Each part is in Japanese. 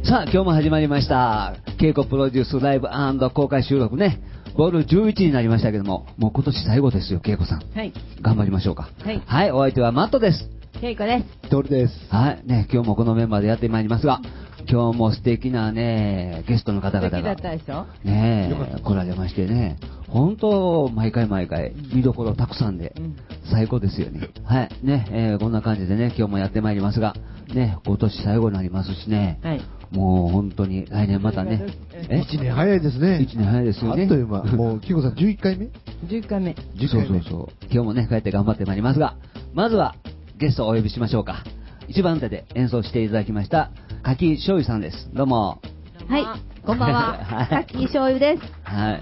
さあ今日も始まりました稽古プロデュースライブ&公開収録ね、ボール11になりましたけども、もう今年最後ですよ。恵子さん、 はい、 頑張りましょうか。 はい、 はい、お相手はマットです。 恵子です。 トルです。 はいね、今日もこのメンバーでやってまいりますが、今日も素敵なねゲストの方々が素敵だったでしょね来られましてね、本当毎回見どころたくさんで最高ですよね。はいね、こんな感じでね今日もやってまいりますがね、今年最後になりますしね、はい、もう本当に来年またね、 1年早いですね。 1年早いですよね。 あっという間。もう、キコさん11回目 ?11 回目。 そう。今日もね、こうやって頑張ってまいりますが、まずはゲストをお呼びしましょうか。一番手で演奏していただきました、柿醤油さんです。どうも。 はい、こんばんは。柿醤油です。 はい。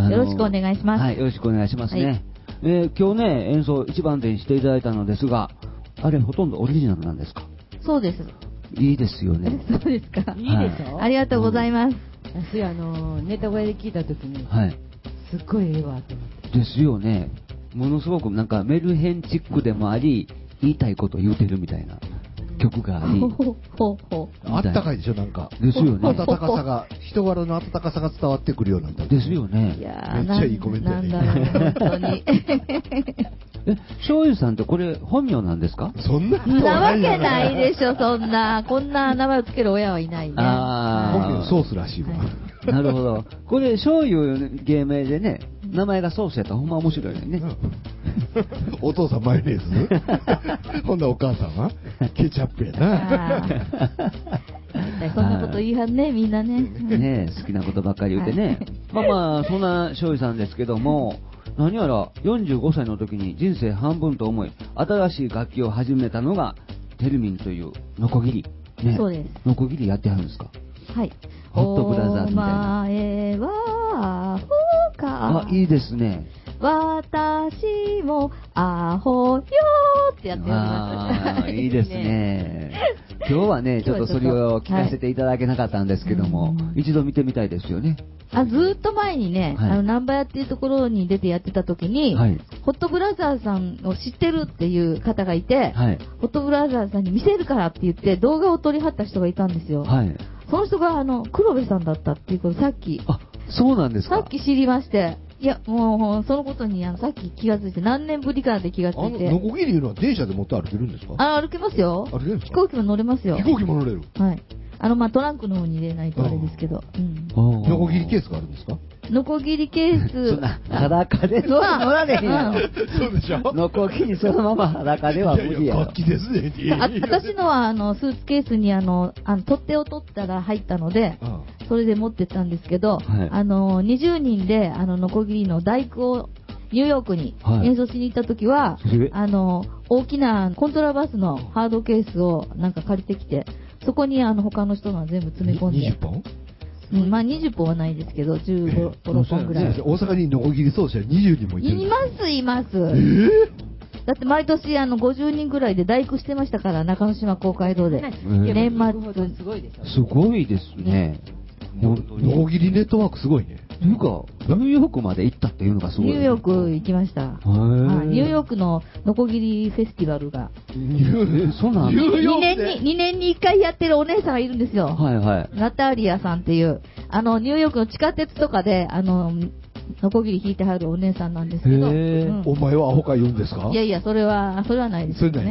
よろしくお願いします。 はい、よろしくお願いしますね。はい、今日ね、演奏一番手にしていただいたのですが、あれほとんどオリジナルなんですか？ そうです。 いいですよね。 そうですか。 いいでしょ。 ありがとうございます。 私ネタ小屋で聞いたときに、 はい、 すっごいええわと思って。 ですよね。ものすごくなんかメルヘンチックでもあり、言いたいこと言うてるみたいな曲があり、 あったかいでしょ、なんか。 ですよね。 温かさが、人柄の温かさが伝わってくるような歌ですよね。 いやめっちゃいいコメントやね。 なんだろう、本当に。 醤油さんってこれ本名なんですか？ そんなことなわはないけないでしょ、そんな。こんな名前をつける親はいないね。 本名ソースらしいわ。 なるほど。これ醤油芸名でね、名前がソースやったらほんま面白いよね。 お父さんマヨネーズほんなお母さんはケチャップやな。 そんなこと言いはんね、みんなね。 ね好きなことばっかり言うてね。まあそんな醤油さんですけども、何やら45歳の時に人生半分と思い新しい楽器を始めたのがテルミンというノコギリ、ね、 そうです。 ノコギリやってはるんですか？ はい。 ホットブラザーズみたいな。 お前はアホか。 あ、いいですね。 私もアホよーってやっております。 いいですね。今日はね、ちょっとそれを聞かせていただけなかったんですけども、一度見てみたいですよね。 ずーっと前にね、ナンバヤっていうところに出てやってた時に、はい、ホットブラザーズさんを知ってるっていう方がいて、はい、ホットブラザーズさんに見せるからって言って動画を撮りはった人がいたんですよ。はい、その人が黒部さんだったっていうことさっき。 あ、そうなんですか。 さっき知りまして。いや、もう、そのことにさっき気がついて、何年ぶりかで気がついて。 ノコギリいうのは電車で持って歩けるんですか？ 歩けますよ。 歩けるんですか？ 飛行機も乗れますよ。 飛行機も乗れる。 はい。トランクの方に入れないとあれですけど。 ノコギリケースがあるんですか？ ノコギリケース。 そんな、裸で乗られへんやろ。 そうでしょ？ ノコギリそのまま裸では無理やろ。 楽器ですね。 私のは、スーツケースに取っ手を取ったら入ったので、それで持ってったんですけど、20人で、ノコギリの大工を、ニューヨークに演奏しに行った時は、大きなコントラバスのハードケースをなんか借りてきて、そこに他の人のは全部詰め込んで。 20本？ まあ20本はないですけど、15、6本ぐらい。 大阪にノコギリ奏者20人もいてる。 います。だって毎年50人ぐらいで大工してましたから、中之島公会堂で。年末。 すごいでしょ。 すごいですね。 ノコギリネットワークすごいね。 というか、ニューヨークまで行ったっていうのがすごい。 ニューヨーク行きました。ニューヨークのノコギリフェスティバルが。 そうなんですか。 2年に1回やってるお姉さんがいるんですよ。 はいはい。 ナタリアさんっていう、ニューヨークの地下鉄とかで、ノコギリ弾いてはるお姉さんなんですけど。 お前はアホか言うんですか？ いやいや、それはないですよね。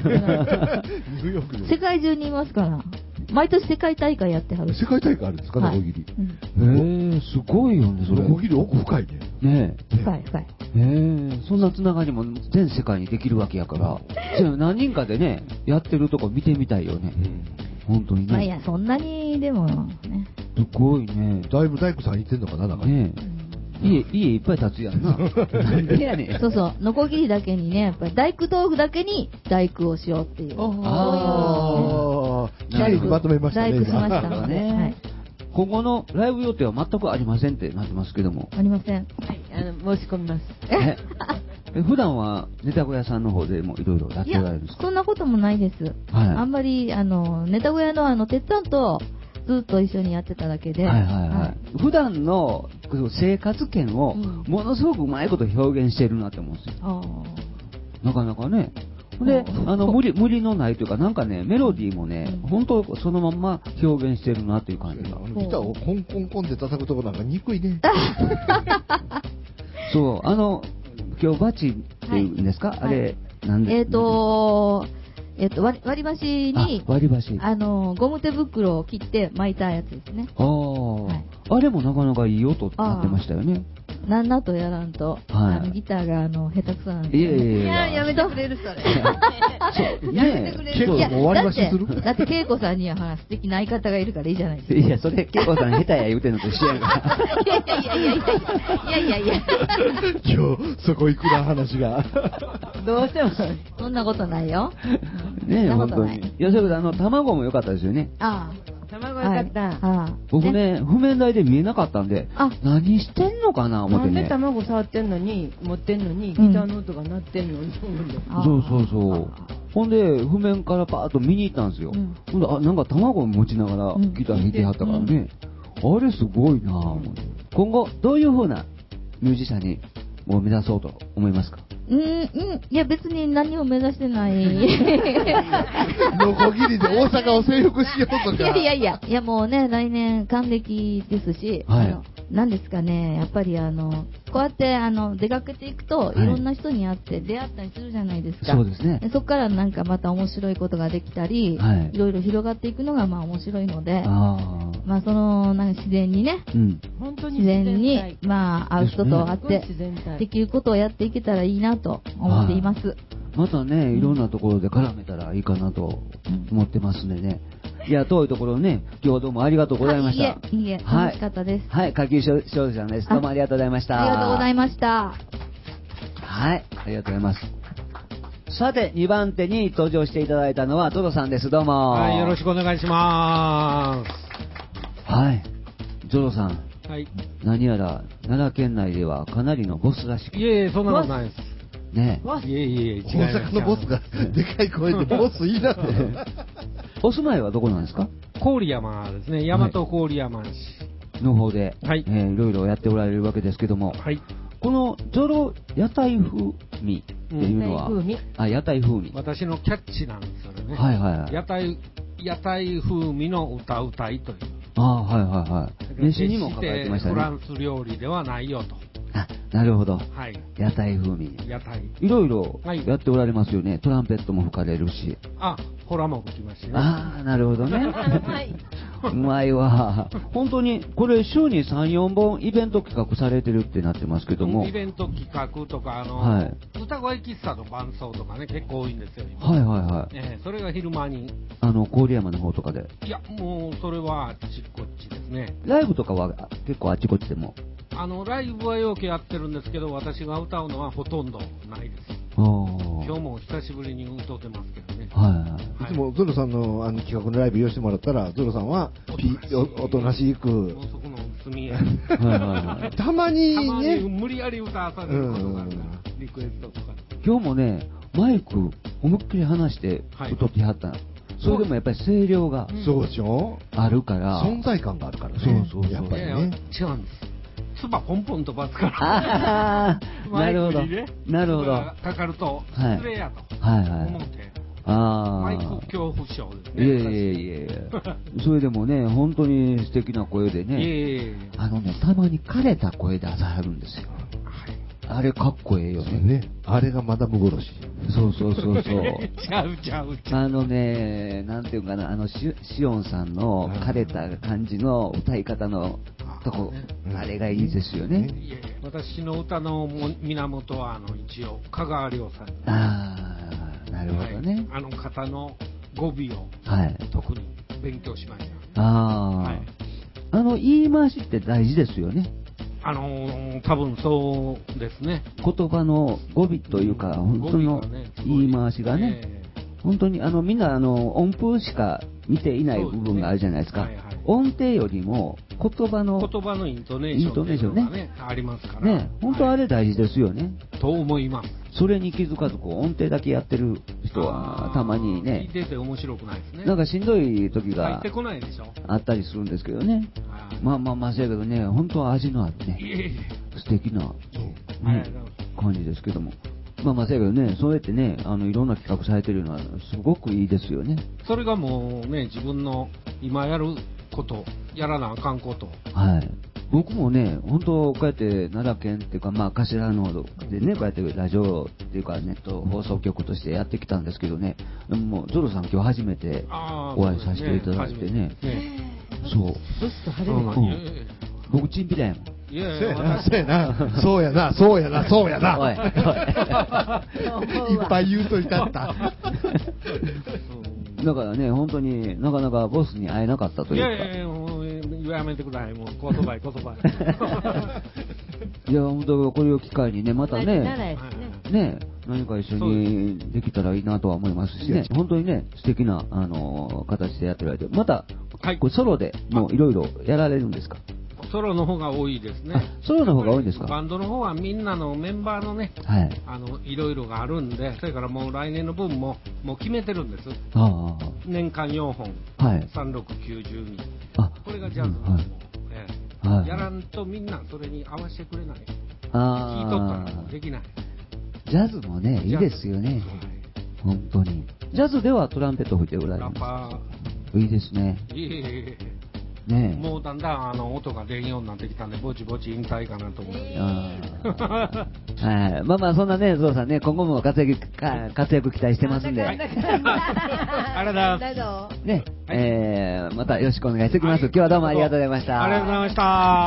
世界中にいますから。毎年世界大会やってはる。 世界大会あるんですか、ノコギリ。 すごいよね、それ。 ノコギリ奥深いね。 ねえ。深い。 そんなつながりも全世界にできるわけやから、じゃあ何人かでね、やってるとこ見てみたいよね。本当にね。 まあいや、そんなにでもね。 すごいね。 だいぶ大工さん行ってんのかな、なんかね。 家いっぱい建つやんな。なんでやねん。 そうそう、ノコギリだけにね、やっぱり大工道具だけに大工をしようっていう。 綺麗にまとめましたね。 大工しましたので。 今後のライブ予定は全くありませんってなってますけども。 ありません。 はい、申し込みます。 普段はネタ小屋さんの方でもいろいろやっておられるんですか？ そんなこともないです。あんまり、ネタ小屋のてっつぁんと、ずっと一緒にやってただけで、 普段の生活圏をものすごくうまいこと表現しているなって思うんですよ。なかなかね、 で、無理のないというか、なんかね、メロディーもね、本当そのまんま表現してるなという感じが。 ギターをコンコンコンって叩くとこなんか憎いね。 そう、今日バチっていうんですか、あれ、なんで割り箸に、 割り箸。 ゴム手袋を切って巻いたやつですね。 あれもなかなかいい音になってましたよね。 なんだとやらんと、ギターが下手くそなんで。 いや、やめてくれる、それ。やめてくれる。 結構割り箸する？ だって、恵子さんには素敵な相方がいるからいいじゃないですか。 いや、それ、恵子さん下手や言うてんのと一緒やんか。 いや。 今日、そこ行くな、話が。 どうしても。 そんなことないよ。 ねえ、本当に。いや、それで卵も良かったですよね。 卵よかった。 僕ね、譜面台で見えなかったんで、何してんのかな思ってね。 なんで卵触ってんのに、持ってんのに、ギターの音が鳴ってんのに、 そう。ほんで、譜面からパーッと見に行ったんですよ。ほんで、なんか卵を持ちながらギター弾いてはったからね。あれすごいなぁ。今後、どういう風なミュージシャンに目指そうと思いますか？ いや別に何も目指してない。 ノコギリで大阪を征服しようとか。 いやもうね、来年還暦ですし、なんですかね、やっぱりこうやって出かけていくと、いろんな人に会って出会ったりするじゃないですか。 そうですね。 そこからなんかまた面白いことができたり、いろいろ広がっていくのがまあ面白いので、まあなんか自然にね、自然にまあ会う人と会ってできることをやっていけたらいいなと思っています。 またね、いろんなところで絡めたらいいかなと思ってますんでね。いや、遠いところね、今日はどうもありがとうございました。 いいえ、楽しかったです。 はい、下級少女さんです。どうもありがとうございました。 ありがとうございました。 はい、ありがとうございます。さて、2番手に登場していただいたのはトドさんです。どうも。 はい、よろしくお願いします。はい、ゾロさん。 はい。 何やら奈良県内ではかなりのボスらしく。 いえいえ、そんなことないです。 ねえ。いえいえ、違います。 大阪のボスがでかい声でボスいいなって。 お住まいはどこなんですか？ 郡山ですね。大和郡山市の方で、 はい、 いろいろやっておられるわけですけども、 はい、 このゾロ屋台風味っていうのは、屋台風味。 私のキャッチなんですよね。屋台風味の歌うたいという。 名刺にも書かれてましたね。 フランス料理ではないよと。 なるほど。 はい。 屋台風味。 屋台。 いろいろやっておられますよね。トランペットも吹かれるし。 ホラも吹きましたね。 なるほどね。うまいわ。本当に、これ週に3、4本イベント企画されてるってなってますけども。 イベント企画とか、歌声喫茶の伴奏とかね、結構多いんですよ。それが昼間に。 郡山の方とかで。 いや、もう、それはあっちこっちですね。 ライブとかは結構あっちこっちでも。 ライブはよくやってるんですけど、私が歌うのはほとんどないです。今日も久しぶりに歌ってますけどね。 いつもゾロさんの企画のライブ用意してもらったら、ゾロさんはおとなしく。 そこの隅へ。 たまにね。 無理やり歌わされることがあるから、リクエストとか。 今日もね、マイク思いっきり離して歌ってはった。それでもやっぱり声量があるから。 存在感があるからね。 そう。 やっぱりね。違うんです。つばポンポン飛ばすから。 なるほど。なるほど。 かかると失礼やと思って。マイク恐怖症ですね。 いや。それでもね、本当に素敵な声でね。たまに枯れた声で朝はるんですよ。あれかっこええよね。 あれがマダム殺し。 そう。 ちゃう。 なんていうかな、シオンさんの枯れた感じの歌い方のとこ、あれがいいですよね。 私の歌の源は一応香川亮さん。 なるほどね。 方の語尾を特に勉強しました。 言い回しって大事ですよね。 多分そうですね。 言葉の語尾というか、本当の言い回しがね、本当にみんな音符しか見ていない部分があるじゃないですか。音程よりも言葉のイントネーションがね、ありますからね、本当あれ大事ですよね。 と思います。 それに気づかず音程だけやってる人はたまにね、 聞いてて面白くないですね。 なんかしんどい時があったりするんですけどね。まあそうやけどね、本当は味のあるね、素敵な感じですけども。 まあまあ、だけどね、そうやってね、いろんな企画されてるのは、すごくいいですよね。 それがもうね、自分の今やること、やらなあかんこと。 はい。僕もね、本当、こうやって奈良県っていうか、まあ、頭のでね、こうやってラジオっていうか、ネット放送局としてやってきたんですけどね、でももう、ゾロさん今日初めてお会いさせていただいてね。そう。僕、チンピラやもん。 いやいや、そうやな。おい、いっぱい言うといたった。 だからね、本当になかなかボスに会えなかったというか。 いや、もうやめてください、もう、こそばい。 いや、本当これを機会にね、またね、何か一緒にできたらいいなとは思いますしね、本当にね、素敵な、形でやってられて、また、これソロでもういろいろやられるんですか？ ソロの方が多いですね。 ソロの方が多いんですか？ バンドの方はみんなのメンバーのね、いろいろがあるんで、それからもう来年の分もう決めてるんです。年間4本、3、6、9、12。これがジャズの方。やらんとみんなそれに合わせてくれない。聞いとったらできない。 ジャズもね、いいですよね。本当に。ジャズではトランペット吹いておられるんですか？いいですね。ね、 もうだんだん音が出んようになってきたんで、ぼちぼち引退かなと思います。 まあまあ、そんなね、ゾウさんね、今後も活躍期待してますんで。 ありがとうございます。 ね、またよろしくお願いしておきます。今日はどうもありがとうございました。 ありがとうございました。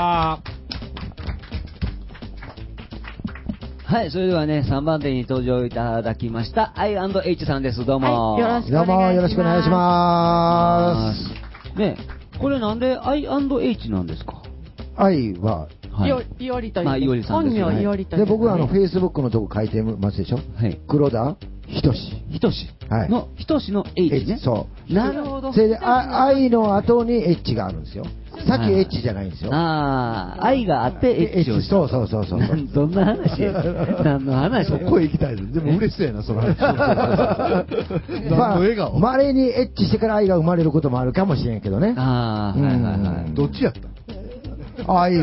はい、それではね、3番手に登場いただきました、I&H さんです。どうも。 よろしくお願いします。 ね、これなんで I&H なんですか？ I は、 いおりという。 いおりさんですね。 本名いおりという。 で、僕はFacebook のとこ書いてますでしょ？はい。黒田ひとし。 の、ひとしの H ね。 そう。 なるほど。 それで、I の後に H があるんですよ。さっき H じゃないんですよ。 愛があって H をした。 そう。 どんな話や？何の話？ そこへ行きたいです。でも嬉しそうやな、その話。稀に H してから愛が生まれることもあるかもしれんけどね。 どっちやった？愛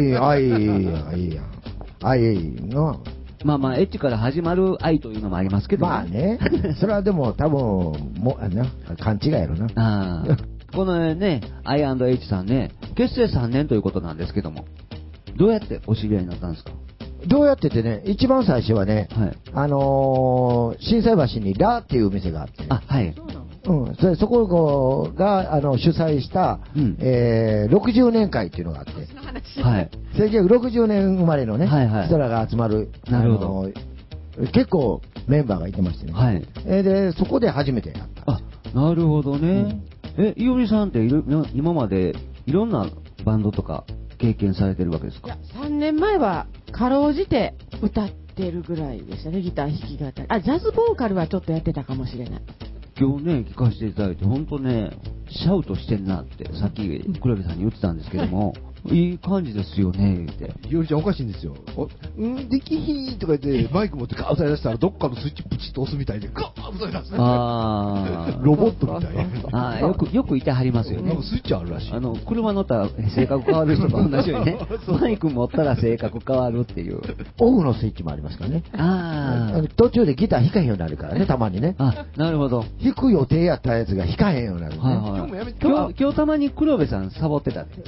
の。 まあまあ、エッチから始まる愛というのもありますけどね。 まあね。それはでも多分、勘違いやろな。 このね、I&H さんね、結成3年ということなんですけども、どうやってお知り合いになったんですか？ どうやっててね、一番最初はね、心斎橋にラっていう店があって。そこが主催した、60年会っていうのがあって、1960年生まれのね、人らが集まる、結構メンバーがいてましてね、でそこで初めてやった。 なるほどね。いおりさんって今までいろんなバンドとか経験されてるわけですか？ いや、3年前はかろうじて歌ってるぐらいでしたね。ギター弾き語り、ジャズボーカルはちょっとやってたかもしれない。 今日ね、聞かせていただいて、本当ね、シャウトしてんなって、さっき黒部さんに言ってたんですけども、いい感じですよね、って。 いおりちゃんおかしいんですよ。できひーとか言って、マイク持ってガーッと出したら、どっかのスイッチプチッと押すみたいで、ガーッと出す。ロボットみたいな。よくいてはりますよね。 スイッチあるらしい。 車乗ったら性格変わる人と同じようにね、マイク持ったら性格変わるっていう。 オフのスイッチもありますからね。途中でギター弾かへんようになるからね、たまにね。 なるほど。 弾く予定やったやつが弾かへんようになるね。 今日たまに黒部さんサボってたね。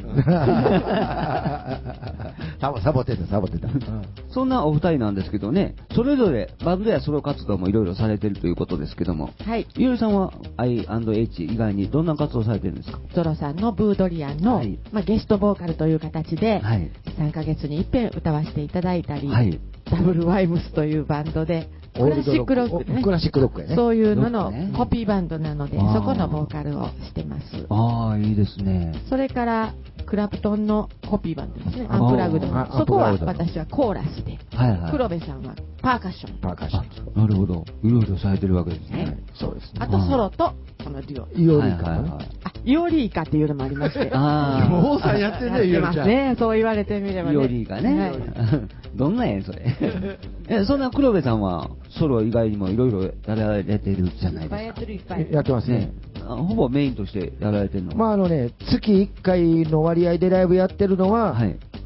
サボってた。 そんなお二人なんですけどね、それぞれバンドやソロ活動もいろいろされてるということですけども、いおりさんは I&H 以外にどんな活動されてるんですか？ ゾロさんのブードリアンの、ゲストボーカルという形で、3ヶ月に一遍歌わせていただいたり、ダブルワイムスというバンドでクラシックロックね、 クラシックロックやね、 そういうののコピーバンドなので、そこのボーカルをしてます。 いいですね。 それからクラプトンのコピーバンドですね、アンプラグドの、そこは私はコーラスで、黒部さんはパーカッション。 なるほど、いろいろされてるわけですね。 そうですね。あとソロとこのデュオ、 イオリーカね。 イオリーカっていうのもありまして、 王さんやってるね、イオリーちゃんね、そう言われてみればね。 イオリーカね。どんなやんそれ。そんな黒部さんはソロ以外にもいろいろやられてるじゃないですか。 やってますね。 ほぼメインとしてやられてるの月1回の割合でライブやってるのは、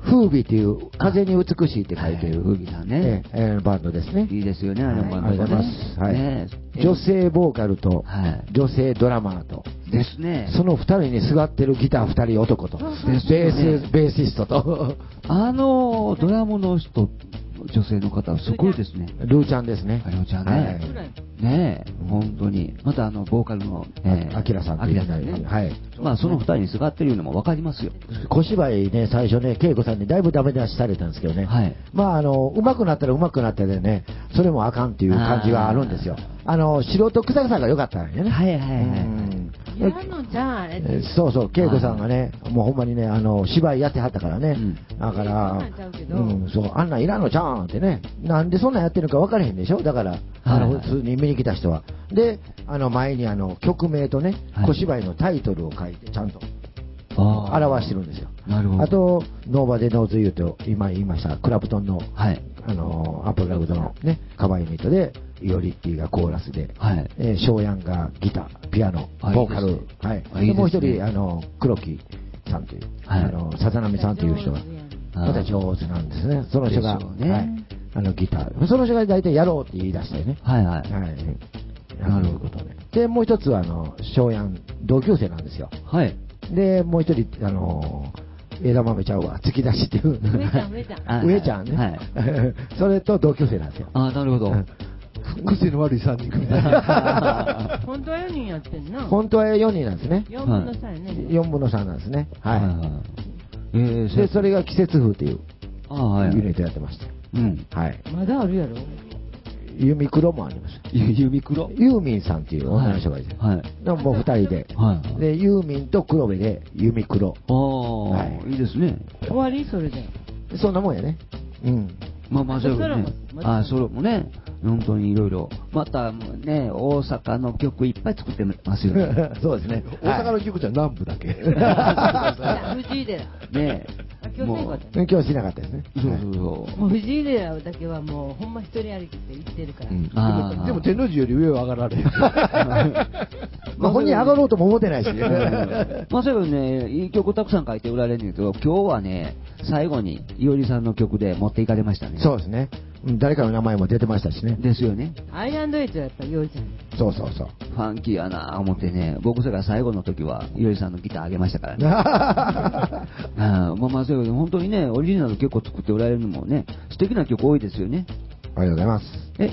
風美っていう、風に美しいって書いてる。 風美さんね。 バンドですね。 いいですよね、あのバンド。 ありがとうございます。はい。女性ボーカルと、女性ドラマーと。 ですね。 その二人にすがってるギター二人男と。ベーシストと。 ドラムの人、女性の方、すごいですね。 ルーちゃんですね。 ルーちゃんね。ねえ、本当に。またボーカルの、 アキラさん。 アキラさんね。はい。まあ、その二人にすがってるのもわかりますよ。 小芝居ね、最初ね、恵子さんにだいぶダメ出しされたんですけどね。はい。まあ、上手くなったら上手くなってね、それもあかんっていう感じがあるんですよ。素人草さんが良かったんよね。 はいはいはい。 やるのじゃああれそうそう、恵子さんがね、もうほんまにね、芝居やってはったからね。だから、そう、あんなんいらんのちゃうんってね。なんでそんなんやってるか分からへんでしょだから、普通に見に来た人は。で、前に曲名とね、小芝居のタイトルを書いて、ちゃんと。表してるんですよ。 なるほど。 あと、ノーバデノーズユーと今言いました、クラプトンの、アップルラグドのね、カバーユニットで、イオリッティがコーラスで、ショーヤンがギター、ピアノ、ボーカル、でもう一人、黒木さんという、さざなみさんという人が、また上手なんですね。その人が、ギター。その人が大体やろうって言い出したよね。 はいはい。 なるほどね。で、もう一つは、ショーヤン、同級生なんですよ。 はい。 で、もう一人、枝豆ちゃうわ、突き出しっていう。上ちゃんね。はい。それと同級生なんですよ。 あ、なるほど。 癖の悪い3人組で。 本当は4人やってんな。 本当は4人なんですね。 4分の3やね。 4分の3なんですね。はい。で、それが季節風っていうユニットやってまして。 うん。 はい。 まだあるやろユミクロもあります。 ユミクロユーミンさんっていう女の人がいて。はい。もう2人で。はい。で、ユーミンと黒部でユミクロ。 ああ、いいですね。 終わりそれで。 そんなもんやね。うん。 まあ、そうね。ソロもね。本当にいろいろ。またね、大阪の曲いっぱい作ってますよね。 そうですね。 大阪の曲じゃ南部だけ。 藤井寺。 ね今日しなかったですね。 そうそうそう。 もう藤井寺だけはもうほんま一人歩きって言ってるから。 でも天王寺より上は上がられる。 まあ本人上がろうとも思ってないし。 まあそういうね、いい曲たくさん書いておられるんですけど、今日はね、最後にいおりさんの曲で持っていかれましたね。 そうですね。誰かの名前も出てましたしね。 ですよね。 アイランドエイトはやっぱりいおりさん。 そうそうそう。 ファンキーやなぁ思ってね、僕それから最後の時はいおりさんのギターあげましたからね。まあそういう本当にね、オリジナル結構作っておられるのもね、素敵な曲多いですよね。 ありがとうございます。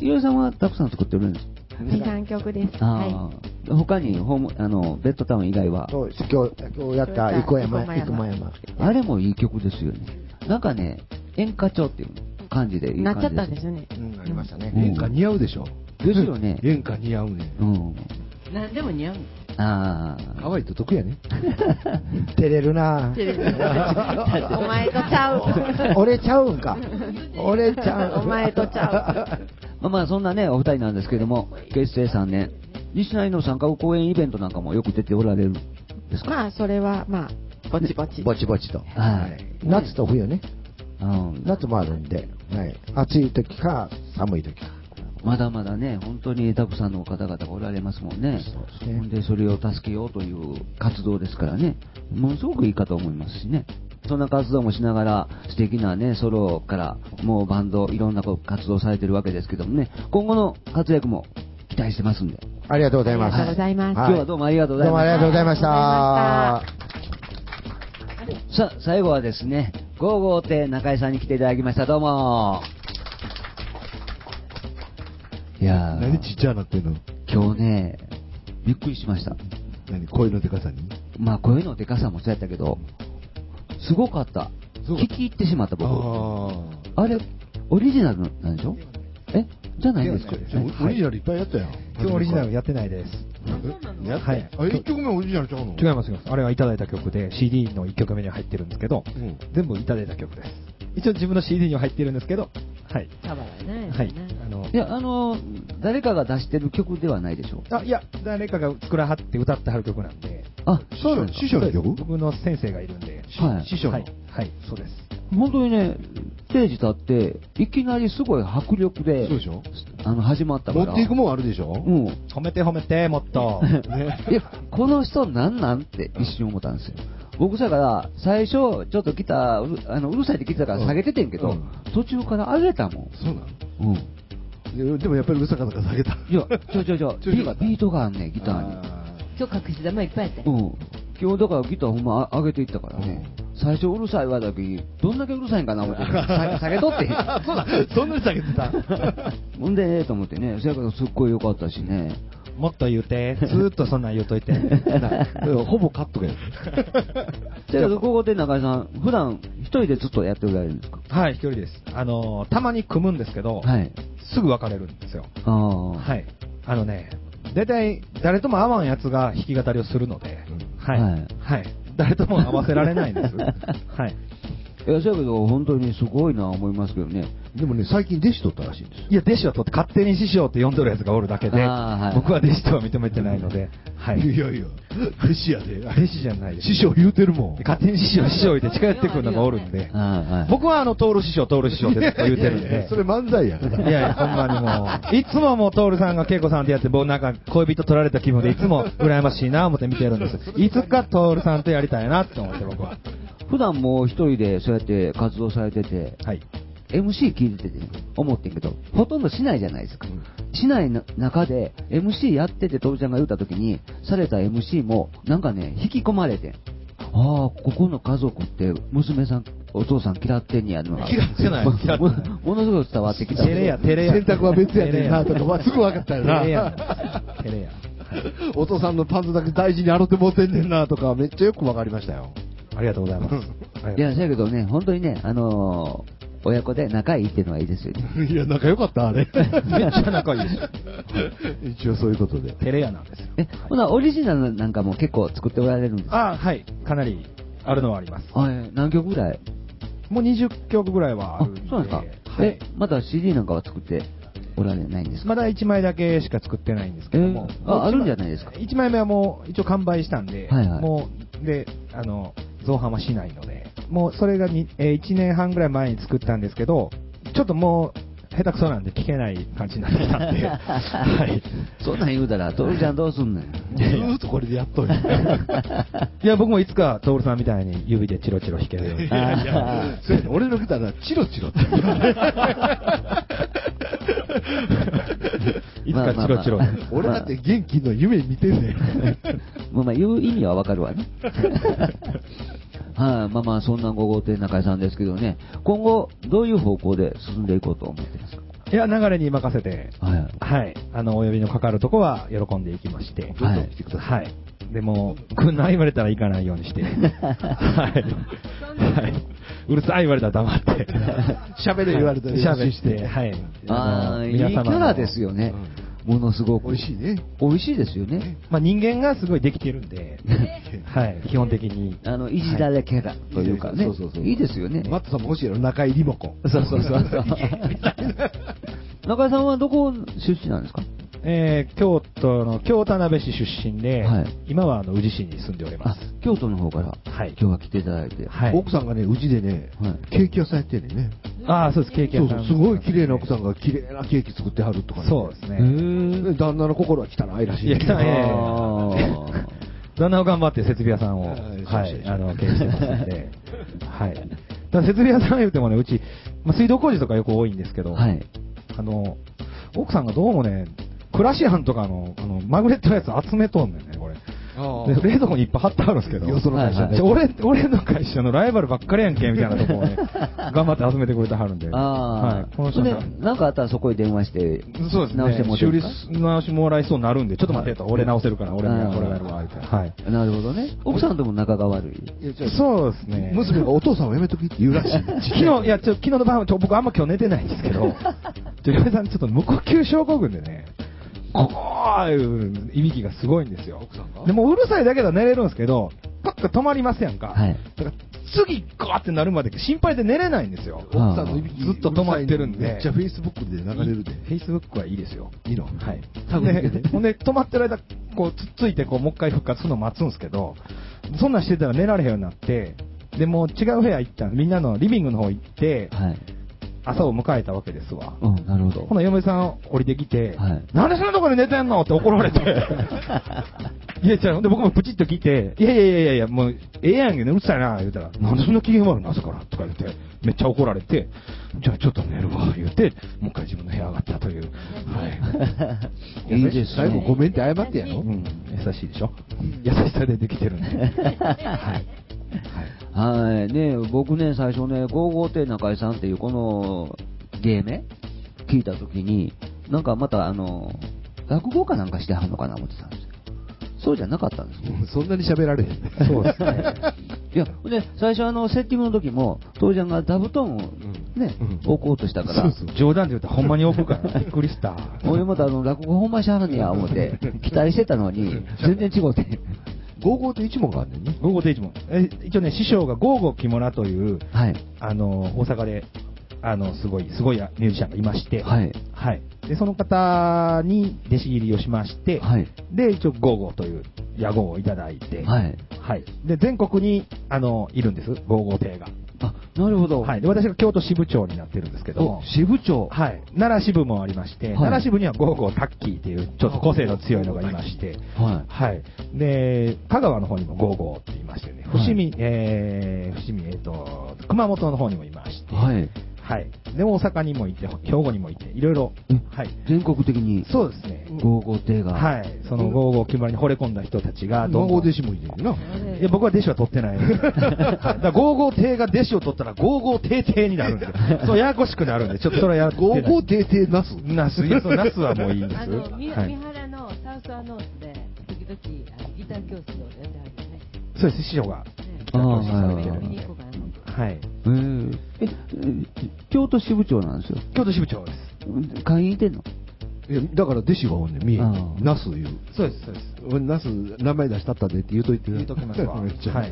いおりさんはたくさん作ってるんですか 2、3曲です。 他にベッドタウン以外はそう今日やった生駒山。 あれもいい曲ですよね。なんかね、演歌調っていう感じでいい感じなっちゃったんですよね。 なりましたね。 演歌似合うでしょ。 ですよね。 演歌似合うね。 何でも似合う。 可愛いと得やね。 照れるなお前とちゃう。 俺ちゃうんか。俺ちゃう。 お前とちゃう。まあそんなね、お二人なんですけども、結成3年、西成の三角公演イベントなんかもよく出ておられるんですか？ まあそれは、まあ、ぼちぼち。 ぼちぼちと。夏と冬ね。夏もあるんで、暑い時か寒い時か。 まだまだね、本当にたくさんの方々がおられますもんね。そうですね。で、それを助けようという活動ですからね、ものすごくいいかと思いますしね。そんな活動もしながら、素敵なね、ソロから、もうバンド、いろんな活動されてるわけですけどもね、今後の活躍も期待してますんで。 ありがとうございます。 ありがとうございます。 今日はどうもありがとうございました。 どうもありがとうございました。 さあ、最後はですね、55亭中井さんに来ていただきました。どうも。いやー。 何ちっちゃなってんの？ 今日ね、びっくりしました。 何？声のでかさに？ まあ声のでかさもそうやったけど、すごかった。聞き入ってしまった僕。あれ、オリジナルなんでしょ？じゃないですか？ オリジナルいっぱいやったよ。 今日オリジナルやってないです。 はい。1曲目オリジナルちゃうの？ 違います。あれはいただいた曲で CD の1曲目に入ってるんですけど、全部いただいた曲です。一応自分の CD には入ってるんですけど、はい。 カバーね。 はい。 いや、誰かが出してる曲ではないでしょ？ いや、誰かが作らはって歌ってはる曲なんで。 そうなんですか？ 師匠の曲？ 僕の先生がいるんで。 師匠の。 はい、そうです。 本当にね、ステージ立って、いきなりすごい迫力で、 そうでしょ？ 始まったから。 持っていくもんあるでしょ？ 褒めて、もっと。 いや、この人なんって一瞬思ったんですよ。 僕だから、最初、ちょっとギター、うるさいって聞いてたから下げててんけど、途中から上げたもん。 そうなの？でもやっぱりうるさかったから下げた。 いや、ビートがあんね、ギターに。 今日隠し玉いっぱいやった。 今日だからギターほんま上げていったからね。最初うるさいわだけどんだけうるさいんかな思って下げとってそうだ、そんなに下げてた。 ほんでと思ってね、そやけどすっごい良かったしね。 もっと言うて、ずーっとそんなん言うといて。 ほぼカットがやる。 じゃあ、ここで中井さん、普段一人でずっとやっておられるんですか？ はい、一人です。たまに組むんですけど、はい、すぐ別れるんですよ。はい。大体、誰とも合わんやつが弾き語りをするので、はい。はい。誰とも合わせられないんです。はい。 いや、そうやけど、本当にすごいな思いますけどね。 でもね、最近弟子取ったらしいんです。 いや、弟子は取って勝手に師匠って呼んどるやつがおるだけで、僕は弟子とは認めてないので、はい。 いやいや、弟子やで。 弟子じゃないです。 師匠言うてるもん。 勝手に師匠言って近寄ってくるのがおるんで、僕は徹師匠ってずっと言うてるんで。 それ漫才やから。 いやいや、ほんまにもう、いつももう徹さんが恵子さんってやって、僕なんか恋人取られた気分でいつも羨ましいな思って見てるんです。いつか徹さんとやりたいなって思って僕は。 普段もう一人でそうやって活動されてて、はい、MC 聞いてて、ね、思ってんけど、ほとんどしないじゃないですか。しない中で MC やってて、徹ちゃんが言った時に、された MC もなんかね、引き込まれて、ああ、ここの家族って娘さん、お父さん嫌ってんやるのが。 嫌ってない。 ものすごい伝わってきた。 テレや。 洗濯は別やねんなとか、すぐ分かったよな。 テレや。 お父さんのパンツだけ大事に洗ってもってんねんなとか、めっちゃよく分かりましたよ。 ありがとうございます。 いや、だけどね、本当にね、親子で仲いいっていうのはいいですよね。 いや、仲良かった、あれ。 めっちゃ仲いいですよ。 一応そういうことで。 テレ屋なんですよ。 ほな、オリジナルなんかも結構作っておられるんですか？ はい。かなりあるのはあります。 何曲ぐらい？ もう20曲ぐらいはあるんで。 そうなんですか？まだ CD なんかは作っておられないんですか？ まだ1枚だけしか作ってないんですけども。 あるんじゃないですか ？1枚目はもう一応完売したんで、もう、で、造反はしないので、もうそれが1年半ぐらい前に作ったんですけど、ちょっともう下手くそなんで聞けない感じになってきたんで、はい。 そんなん言うたら、徹ちゃんどうすんねん。 ずーっとこれでやっとる。 いや、僕もいつか徹さんみたいに指でチロチロ弾けるように。いや、 俺のギターはチロチロって。 いつかチロチロ。 俺だって元気の夢見てんねん。 まあ言う意味はわかるわね。はい、まあそんなご豪邸中井さんですけどね、今後どういう方向で進んでいこうと思ってますか？ いや、流れに任せて、はい、お呼びのかかるとこは喜んでいきまして、 どんどん来てください。 はい。でも、来んな言われたら行かないようにして、はい。はい。うるさい言われたら黙って、 喋れ言われたら喋して、はい。 いいキャラですよね。ものすごく美味しいね。 美味しいですよね。 まあ人間がすごいできてるんで、はい、基本的に。 いじられキャラというかね。いいですよね。 マットさんも欲しいやろ、中井リモコ。 そう。中井さんはどこ出身なんですか？ 京都の京田辺市出身で、今は宇治市に住んでおります。 京都の方から今日は来ていただいて。 奥さんがね、宇治でね、ケーキ屋さんやってんね。 そうです、ケーキ屋さん。 すごい綺麗な奥さんが綺麗なケーキ作ってはるとかね。 そうですね。 旦那の心は汚いらしい。 いや、汚い。旦那を頑張って設備屋さんを、はい、経営してますんで、はい。だ設備屋さん言うてもね、うち、水道工事とかよく多いんですけど、奥さんがどうもね、クラシアンとかのマグネットのやつ集めとんねんね、これ。で冷蔵庫にいっぱい貼ってあるんですけど、 よその会社で。 俺の会社のライバルばっかりやんけ、みたいなとこをね、頑張って集めてくれてはるんで。 はい。この人で、なんかあったらそこに電話して、 そうですね。 直してもら修理直してもらいそうになるんで、ちょっと待ってと、俺直せるから、俺にはこれやるわ、みたいな。はい。 なるほどね。奥さんとも仲が悪い。 そうですね。 娘がお父さんをやめときって言うらしい。 昨日の晩、僕あんま今日寝てないんですけど、嫁さんちょっと無呼吸症候群でね、こういういびきがすごいんですよ。でもうるさいだけでは寝れるんですけど、パッと止まりますやんか。はい、だから次ガーってなるまで心配で寝れないんですよ。 奥さんのいびきずっと止まってるんで。 めっちゃフェイスブックで流れるで。 フェイスブックはいいですよ。 いいの？ はい。ほんで止まってる間こうつっついてこうもう一回復活するのを待つんですけど、そんなんしてたら寝られへんようになって、でも違う部屋行ったみんなのリビングの方行って。はい、朝を迎えたわけですわ。 なるほど。 ほな嫁さん降りてきて、なんでそんなところで寝てんのって怒られて。 いや、じゃあ、ほんで僕もプチッと来て、いや、もう、ええやんけね、うるさいな、言うたら、なんでそんな機嫌悪いの朝からとか言って、めっちゃ怒られて、じゃあちょっと寝るわ、言うて、もう一回自分の部屋上がったという。はい。 いいです。最後ごめんって謝ってやろ。 優しいでしょ。優しさでできてるんで。はい。 はい。ね、僕ね、最初ね、55亭中井さんっていうこの芸名聞いたときに、なんかまた落語かなんかしてはんのかな思ってたんですよ。そうじゃなかったんですよ。 そんなに喋られへん。 そうですね。 いや、で、最初セッティングの時も、当時が座布団をね、置こうとしたから。 冗談で言うとほんまに置くから、びっくりした。 俺また落語ほんましはんねや思って、期待してたのに、全然違うて。 55って一問があんねんね。 55って一問。一応ね、師匠が55木村という、はい、大阪で、すごいミュージシャンがいまして、はい。はい。で、その方に弟子入りをしまして、はい。で、一応55という屋号をいただいて、はい。はい。で、全国に、いるんです、55亭が。 あ、なるほど。 はい。で、私が京都支部長になってるんですけども。 支部長はい。奈良支部もありまして、はい、奈良支部には55タッキーっていう、ちょっと個性の強いのがいまして、はい。はい。で、香川の方にも55って言いましてね、伏見、熊本の方にもいまして、はい。はい。で、大阪にもいて、兵庫にもいて、いろいろ、 はい。全国的に。 そうですね。 55亭が。 はい。その55木村に惚れ込んだ人たちが、 どんどん。弟子もいてるな。 いや、僕は弟子は取ってない。だから55亭が弟子を取ったら55亭亭になるんで、そう、ややこしくなるんで、ちょっとそれはやってない。 55亭亭ナスナス、いや、そう、ナスはもういいんです。 三原のサウスアノースで、時々、ギター教室をやってはるよね。 そうです、師匠が。はい。 京都支部長なんですよ。 京都支部長です。 会員いてんの？ いや、だから弟子がおんねん、ナス言う。 そうです、そうです。 俺、ナス、名前出したったでって言うといて。 言うときますわ。めっちゃ。はい。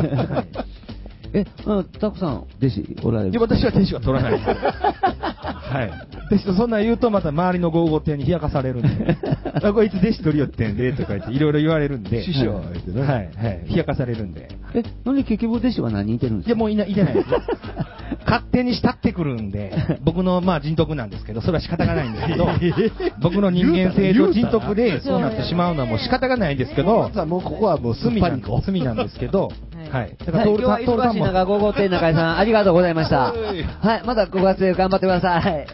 たくさん弟子おられる？ いや、私は弟子は取らないです。はい。弟子とそんなん言うとまた周りの55亭に冷やかされるんで。こいつ弟子取りよってんで、とか言っていろいろ言われるんで。 師匠は言ってね。 はい、はい。冷やかされるんで。 なんで結局弟子は何人いてるんですか？ いや、もういてないですよ。勝手に慕ってくるんで、僕の人徳なんですけど、それは仕方がないんですけど、僕の人間性と人徳でそうなってしまうのはもう仕方がないんですけど、 もうここはもう罪なんですけど、はい。 だから今日は忙しい中、55亭中井さん、ありがとうございました。はい、また5月頑張ってください。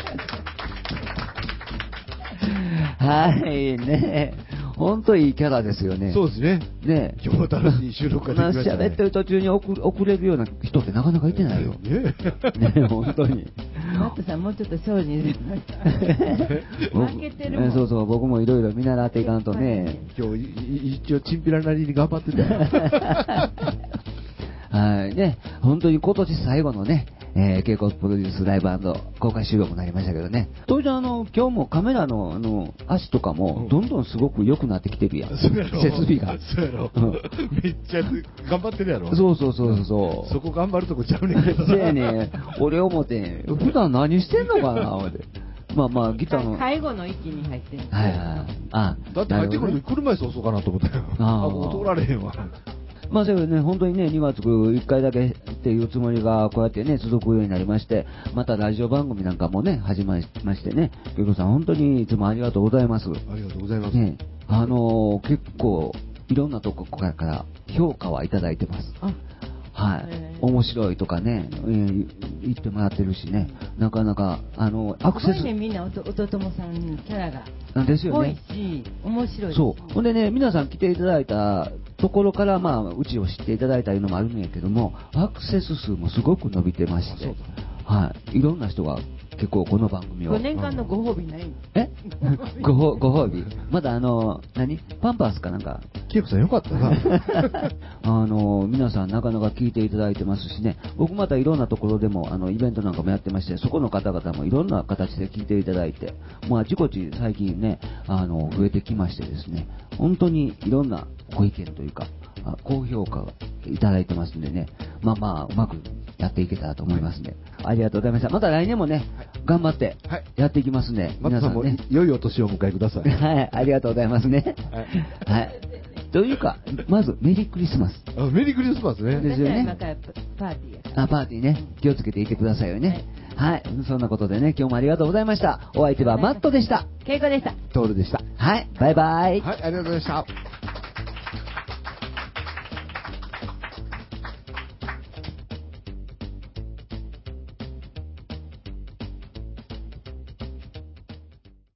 はい、ね。本当いいキャラですよね。 そうですね。 ね。 今日も楽しい収録ができましたね。 喋ってる途中に遅れるような人ってなかなかいてないよ。ね、本当に。 マットさん、もうちょっと精進負けてるもん。 そうそう、僕もいろいろ見習っていかんとね。 今日、一応チンピラなりに頑張ってたよ。 はいね、本当に今年最後のね、K-POPプロデュースライブ&公開収録になりましたけどね。当然今日もカメラの足とかもどんどんすごく良くなってきてるやん。設備が。 そうやろ。めっちゃ頑張ってるやろ。 そう。そこ頑張るとこちゃうねんけど。 せやね、俺思って普段何してんのかな思って。まあギターの介護の域に入ってる。 はいはい。 だって入ってくるのに車椅子押そうかなと思ったよ。もう通られへんわ。 まあそれね、本当にね、2月1回だけっていうつもりが、こうやってね、続くようになりまして、またラジオ番組なんかもね、始まりましてね、ケイコさん、本当にいつもありがとうございます。ありがとうございます。 ね、結構、いろんなとこから評価はいただいてます。はい。面白いとかね、言ってもらってるしね、なかなか、アクセス。 すごいね、みんなおともさんキャラが。 ですよね。 多いし、面白い。 そう。ほんでね、皆さん来ていただいたところから、うちを知っていただいたいうのもあるんやけども、アクセス数もすごく伸びてまして、はい。いろんな人が結構この番組を。 5年間のご褒美ない？ ご褒美。まだパンパースかなんか。 キープさんよかったな。 皆さんなかなか聞いていただいてますしね、僕またいろんなところでもイベントなんかもやってまして、そこの方々もいろんな形で聞いていただいて、あちこち最近ね、増えてきましてですね、本当にいろんなご意見というか、高評価いただいてますんでね、うまくやっていけたらと思いますね。ありがとうございました。また来年もね、頑張ってやっていきますね。 皆さんも良いお年をお迎えください。 はい、ありがとうございますね。はい。というか、まずメリークリスマス。 メリークリスマスね。 ですよね。 パーティーパーティーね。気をつけていてくださいよね。はい。そんなことでね、今日もありがとうございました。お相手はマットでした。 ケイコでした。 トールでした。 はい。バイバイ。 はい、ありがとうございました。